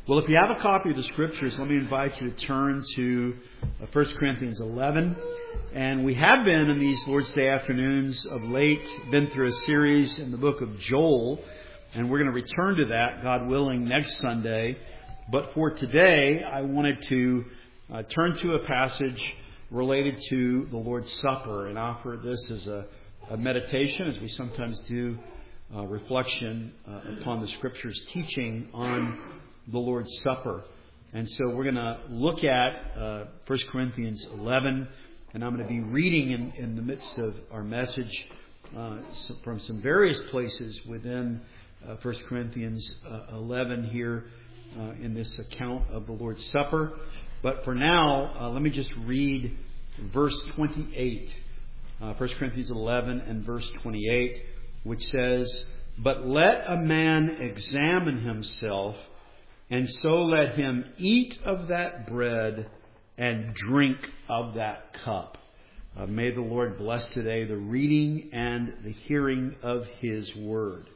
Well, if you have a copy of the Scriptures, let me invite you to turn to 1 Corinthians 11. And we have been in these Lord's Day afternoons of late, been through a series in the book of Joel. And we're going to return to that, God willing, next Sunday. But for today, I wanted to turn to a passage related to the Lord's Supper and offer this as a meditation, as we sometimes do, reflection upon the Scriptures teaching on the Lord's Supper. And so we're going to look at 1 Corinthians 11, and I'm going to be reading in the midst of our message from some various places within 1 Corinthians 11 here in this account of the Lord's Supper. But for now, let me just read verse 28, 1 Corinthians 11 and verse 28, which says, "But let a man examine himself, and so let him eat of that bread and drink of that cup." May the Lord bless today the reading and the hearing of His Word.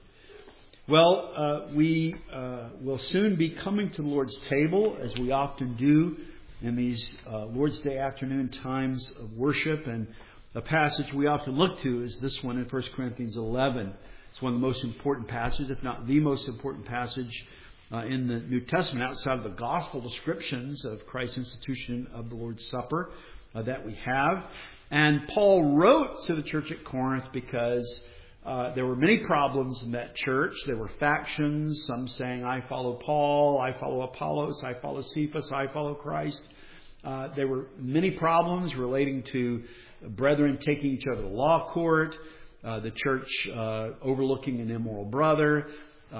Well, we will soon be coming to the Lord's table, as we often do in these Lord's Day afternoon times of worship. And a passage we often look to is this one in 1 Corinthians 11. It's one of the most important passages, if not the most important passage in the New Testament, outside of the gospel descriptions of Christ's institution of the Lord's Supper that we have. And Paul wrote to the church at Corinth because there were many problems in that church. There were factions, some saying, "I follow Paul, I follow Apollos, I follow Cephas, I follow Christ." There were many problems relating to brethren taking each other to law court, the church overlooking an immoral brother,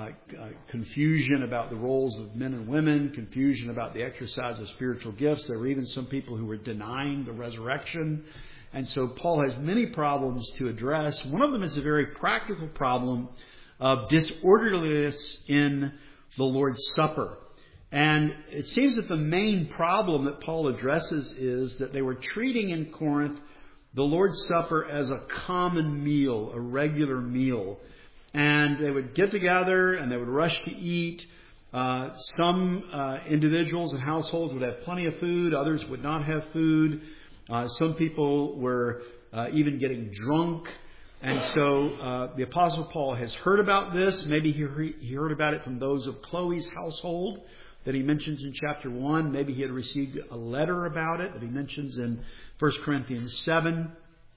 confusion about the roles of men and women, confusion about the exercise of spiritual gifts. There were even some people who were denying the resurrection. And so Paul has many problems to address. One of them is a very practical problem of disorderliness in the Lord's Supper. And it seems that the main problem that Paul addresses is that they were treating in Corinth the Lord's Supper as a common meal, a regular meal. And they would get together and they would rush to eat. Some individuals and households would have plenty of food. Others would not have food. Some people were even getting drunk. And so the Apostle Paul has heard about this. Maybe he heard about it from those of Chloe's household that he mentions in chapter 1. Maybe he had received a letter about it that he mentions in 1 Corinthians 7.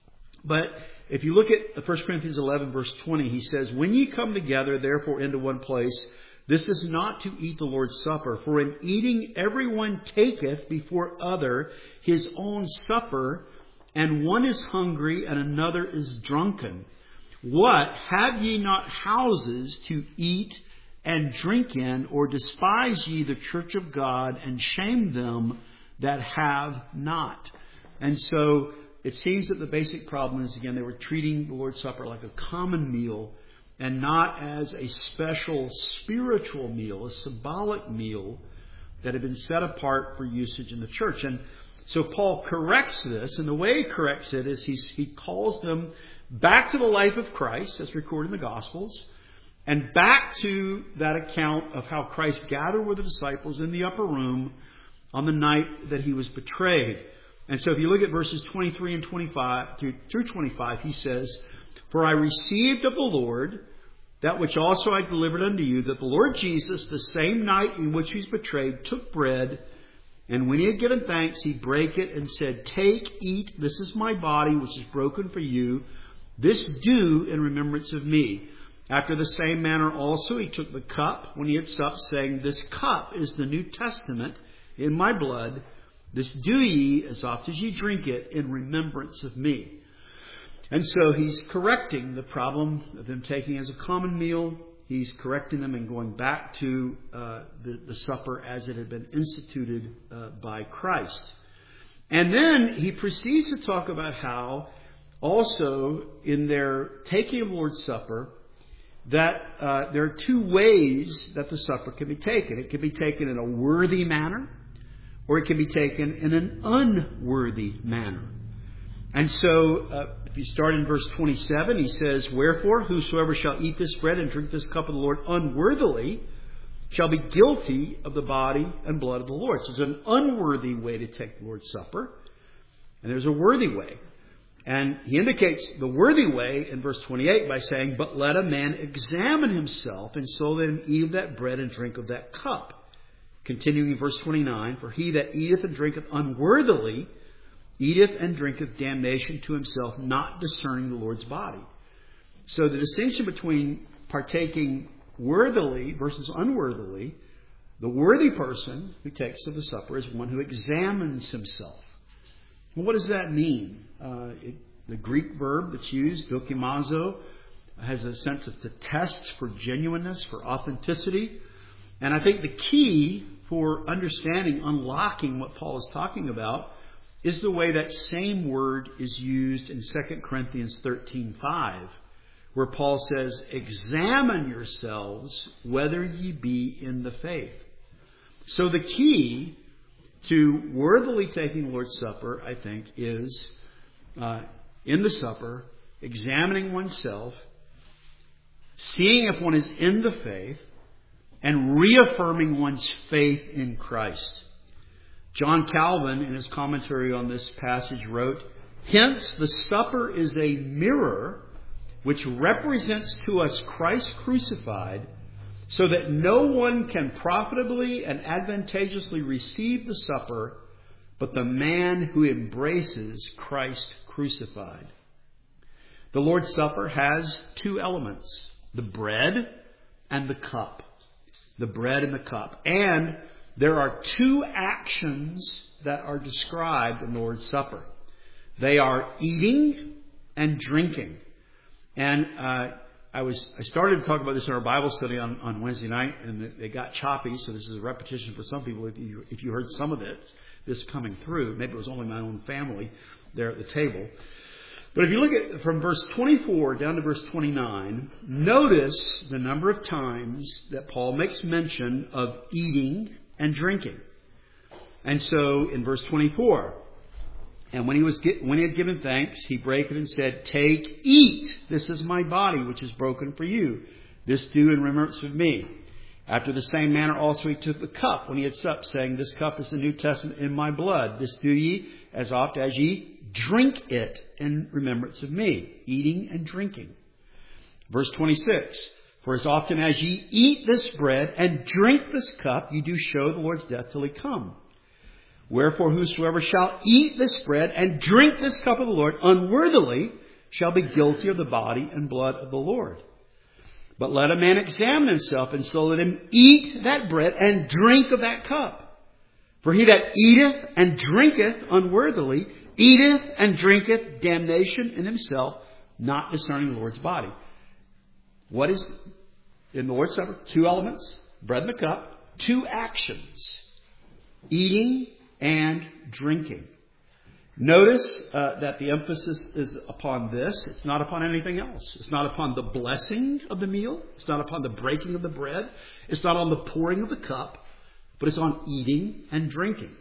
But if you look at 1 Corinthians 11, verse 20, he says, "When ye come together, therefore, into one place, this is not to eat the Lord's Supper. For in eating everyone taketh before other his own supper, and one is hungry and another is drunken. What? Have ye not houses to eat and drink in, or despise ye the church of God, and shame them that have not?" And so it seems that the basic problem is, again, they were treating the Lord's Supper like a common meal and not as a special spiritual meal, a symbolic meal that had been set apart for usage in the church. And so Paul corrects this, and the way he corrects it is he calls them back to the life of Christ, as recorded in the Gospels, and back to that account of how Christ gathered with the disciples in the upper room on the night that he was betrayed. And so if you look at verses 23 and 25 through 25, he says, "For I received of the Lord that which also I delivered unto you, that the Lord Jesus, the same night in which he was betrayed, took bread, and when he had given thanks, he brake it and said, Take, eat, this is my body, which is broken for you. This do in remembrance of me. After the same manner also he took the cup when he had supped, saying, This cup is the New Testament in my blood. This do ye, as oft as ye drink it, in remembrance of me." And so he's correcting the problem of them taking as a common meal. He's correcting them and going back to the supper as it had been instituted by Christ. And then he proceeds to talk about how also in their taking of the Lord's Supper, that there are two ways that the supper can be taken. It can be taken in a worthy manner, or it can be taken in an unworthy manner. And so, if you start in verse 27, he says, "Wherefore, whosoever shall eat this bread and drink this cup of the Lord unworthily shall be guilty of the body and blood of the Lord. So there's an unworthy way to take the Lord's Supper, and there's a worthy way. And he indicates the worthy way in verse 28 by saying, but let a man examine himself, and so let him eat of that bread and drink of that cup. Continuing in verse 29, for he that eateth and drinketh unworthily eateth and drinketh damnation to himself, not discerning the Lord's body. So the distinction between partaking worthily versus unworthily, the worthy person who takes of the supper is one who examines himself. Well, what does that mean? The Greek verb that's used, dokimazo, has a sense of to test for genuineness, for authenticity. And I think the key for understanding, unlocking what Paul is talking about is the way that same word is used in 2 Corinthians 13:5, where Paul says, examine yourselves whether ye be in the faith. So the key to worthily taking the Lord's Supper, I think, is in the supper, examining oneself, seeing if one is in the faith, and reaffirming one's faith in Christ. John Calvin, in his commentary on this passage, wrote, hence the supper is a mirror which represents to us Christ crucified, so that no one can profitably and advantageously receive the supper but the man who embraces Christ crucified. The Lord's Supper has two elements, the bread and the cup. The bread and the cup. And there are two actions that are described in the Lord's Supper. They are eating and drinking. And I started to talk about this in our Bible study on Wednesday night, and it got choppy, so this is a repetition for some people. If you heard some of this coming through, maybe it was only my own family there at the table. But if you look at from verse 24 down to verse 29, notice the number of times that Paul makes mention of eating and drinking. And so in verse 24, and when he had given thanks, he brake it and said, take, eat, this is my body, which is broken for you. This do in remembrance of me. After the same manner also he took the cup when he had supped, saying, this cup is the New Testament in my blood. This do ye, as oft as ye drink it in remembrance of me. Eating and drinking. Verse 26, for as often as ye eat this bread and drink this cup, ye do show the Lord's death till he come. Wherefore whosoever shall eat this bread and drink this cup of the Lord unworthily shall be guilty of the body and blood of the Lord. But let a man examine himself, and so let him eat that bread and drink of that cup. For he that eateth and drinketh unworthily eateth and drinketh damnation in himself, not discerning the Lord's body. What is in the Lord's Supper? Two elements, bread and the cup, two actions, eating and drinking. Notice that the emphasis is upon this. It's not upon anything else. It's not upon the blessing of the meal. It's not upon the breaking of the bread. It's not on the pouring of the cup. But it's on eating and drinking.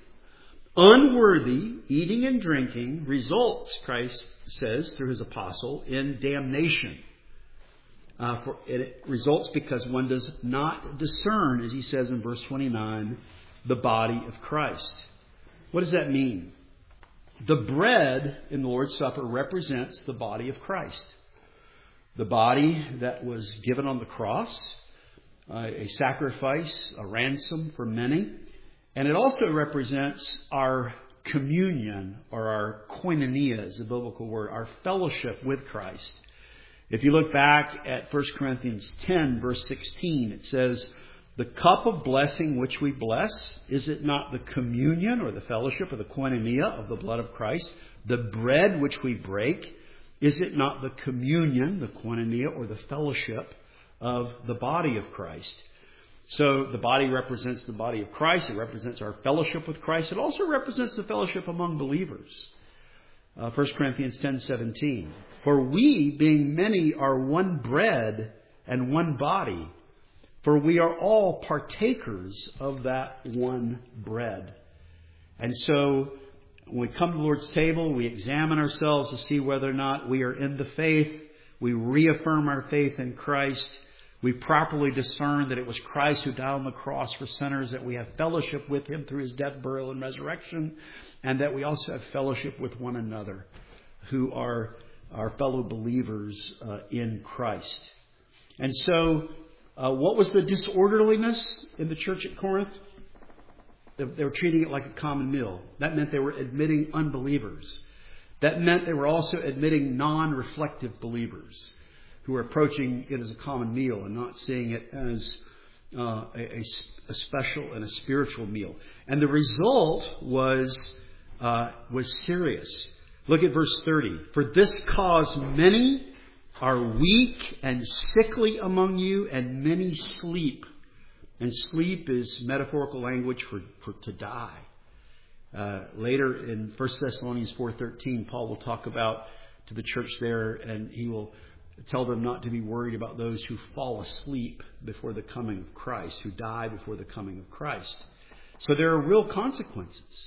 Unworthy eating and drinking results, Christ says through his apostle, in damnation. It results because one does not discern, as he says in verse 29, the body of Christ. What does that mean? The bread in the Lord's Supper represents the body of Christ. The body that was given on the cross, a sacrifice, a ransom for many. And it also represents our communion, or our koinonia is the biblical word, our fellowship with Christ. If you look back at 1 Corinthians 10, verse 16, it says, the cup of blessing which we bless, is it not the communion or the fellowship or the koinonia of the blood of Christ? The bread which we break, is it not the communion, the koinonia or the fellowship of the body of Christ? So the body represents the body of Christ. It represents our fellowship with Christ. It also represents the fellowship among believers. 1 Corinthians 10:17. For we, being many, are one bread and one body. For we are all partakers of that one bread. And so when we come to the Lord's table, we examine ourselves to see whether or not we are in the faith. We reaffirm our faith in Christ. We properly discern that it was Christ who died on the cross for sinners, that we have fellowship with him through his death, burial, and resurrection, and that we also have fellowship with one another who are our fellow believers in Christ. And so, what was the disorderliness in the church at Corinth? They were treating it like a common meal. That meant they were admitting unbelievers. That meant they were also admitting non-reflective believers who were approaching it as a common meal and not seeing it as a special and a spiritual meal. And the result was serious. Look at verse 30. For this cause many are weak and sickly among you, and many sleep. And sleep is metaphorical language for to die. Later in 1 Thessalonians 4:13, Paul will talk about to the church there, and he will tell them not to be worried about those who fall asleep before the coming of Christ, who die before the coming of Christ. So there are real consequences.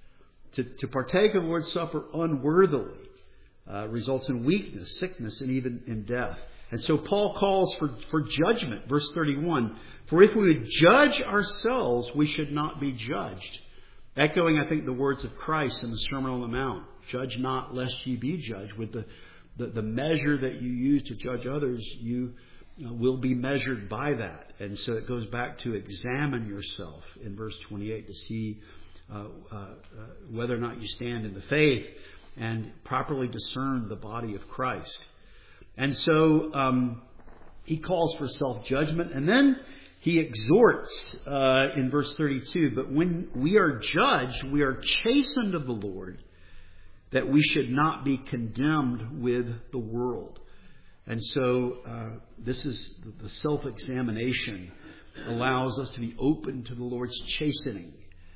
To partake of the Lord's Supper unworthily results in weakness, sickness, and even in death. And so Paul calls for judgment. Verse 31, for if we would judge ourselves, we should not be judged. Echoing, I think, the words of Christ in the Sermon on the Mount. Judge not, lest ye be judged. With the measure that you use to judge others, you will be measured by that. And so it goes back to examine yourself in verse 28 to see whether or not you stand in the faith and properly discern the body of Christ. And so he calls for self-judgment. And then he exhorts in verse 32, but when we are judged, we are chastened of the Lord, that we should not be condemned with the world. And so this is the self-examination allows us to be open to the Lord's chastening.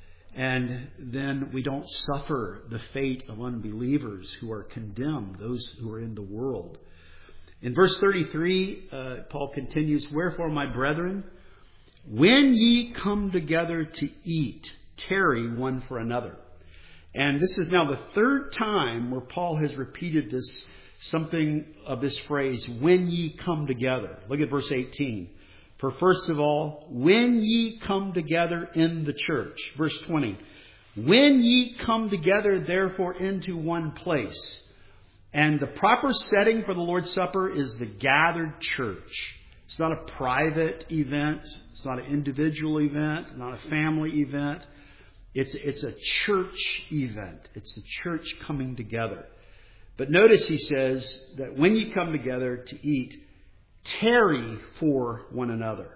And then we don't suffer the fate of unbelievers who are condemned, those who are in the world. In verse 33, Paul continues, wherefore, my brethren, when ye come together to eat, tarry one for another. And this is now the third time where Paul has repeated this, something of this phrase, when ye come together. Look at verse 18. For first of all, when ye come together in the church. Verse 20. When ye come together, therefore, into one place. And the proper setting for the Lord's Supper is the gathered church. It's not a private event. It's not an individual event, not a family event. It's a church event. It's the church coming together. But notice he says that when you come together to eat, tarry for one another.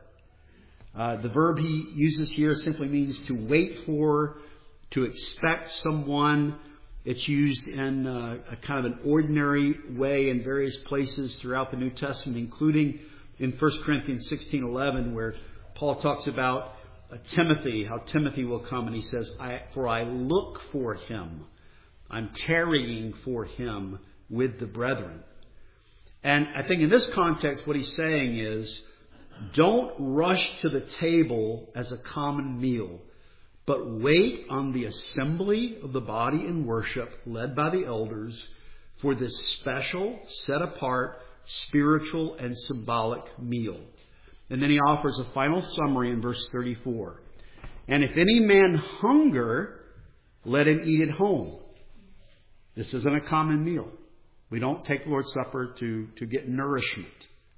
The verb he uses here simply means to wait for, to expect someone. It's used in a kind of an ordinary way in various places throughout the New Testament, including in 1 Corinthians 16:11, where Paul talks about Timothy, how Timothy will come, and he says, for I look for him. I'm tarrying for him with the brethren. And I think in this context, what he's saying is, don't rush to the table as a common meal, but wait on the assembly of the body in worship led by the elders for this special, set apart, spiritual and symbolic meal. And then he offers a final summary in verse 34. And if any man hunger, let him eat at home. This isn't a common meal. We don't take the Lord's Supper to get nourishment,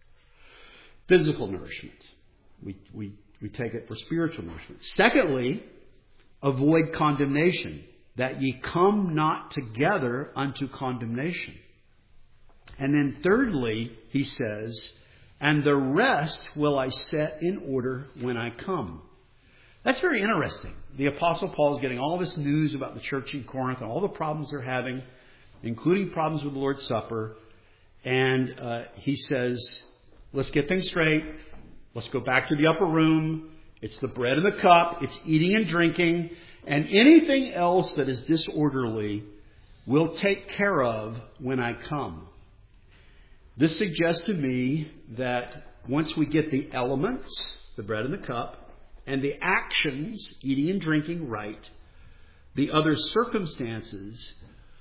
physical nourishment. We take it for spiritual nourishment. Secondly, avoid condemnation, that ye come not together unto condemnation. And then thirdly, he says, and the rest will I set in order when I come. That's very interesting. The Apostle Paul is getting all this news about the church in Corinth and all the problems they're having, including problems with the Lord's Supper. And he says, let's get things straight. Let's go back to the upper room. It's the bread and the cup. It's eating and drinking. And anything else that is disorderly we'll take care of when I come. This suggests to me that once we get the elements, the bread and the cup, and the actions, eating and drinking, right, the other circumstances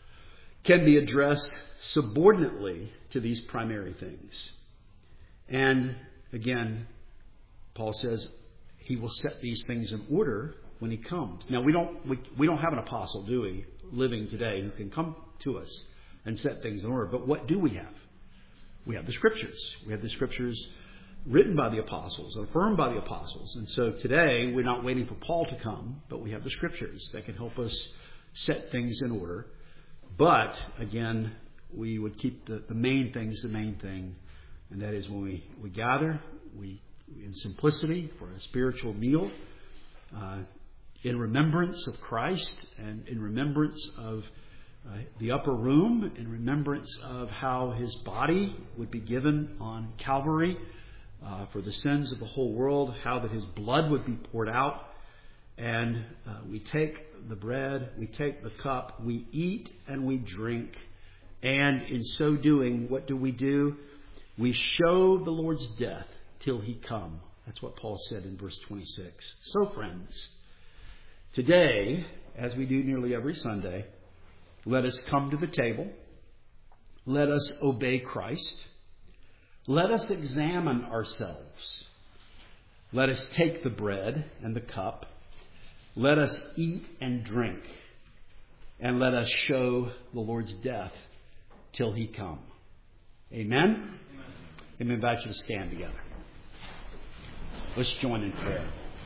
can be addressed subordinately to these primary things. And again, Paul says he will set these things in order when he comes. Now, we don't have an apostle, do we, living today who can come to us and set things in order. But what do we have? We have the Scriptures. We have the Scriptures written by the apostles, affirmed by the apostles. And so today, we're not waiting for Paul to come, but we have the Scriptures that can help us set things in order. But, again, we would keep the main things the main thing. And that is when we gather, we in simplicity for a spiritual meal, in remembrance of Christ and in remembrance of the upper room, in remembrance of how his body would be given on Calvary for the sins of the whole world, how that his blood would be poured out. And we take the bread, we take the cup, we eat and we drink. And in so doing, what do? We show the Lord's death till he come. That's what Paul said in verse 26. So, friends, today, as we do nearly every Sunday, let us come to the table. Let us obey Christ. Let us examine ourselves. Let us take the bread and the cup. Let us eat and drink. And let us show the Lord's death till he come. Amen? Let me invite you to stand together. Let's join in prayer.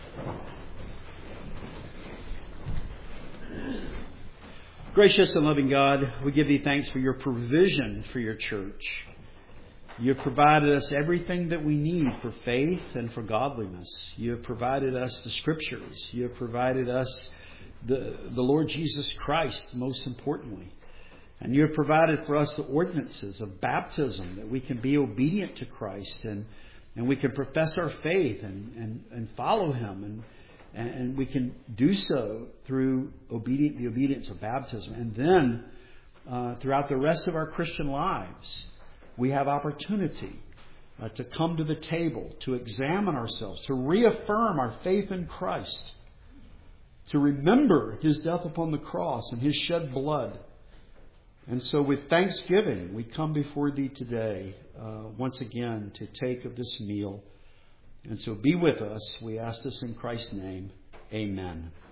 Gracious and loving God, we give thee thanks for your provision for your church. You have provided us everything that we need for faith and for godliness. You have provided us the Scriptures. You have provided us the Lord Jesus Christ, most importantly. And you have provided for us the ordinances of baptism, that we can be obedient to Christ and we can profess our faith and follow him. And we can do so through the obedience of baptism. And then throughout the rest of our Christian lives, we have opportunity to come to the table, to examine ourselves, to reaffirm our faith in Christ, to remember his death upon the cross and his shed blood. And so with thanksgiving, we come before thee today once again to take of this meal. And so be with us. We ask this in Christ's name. Amen.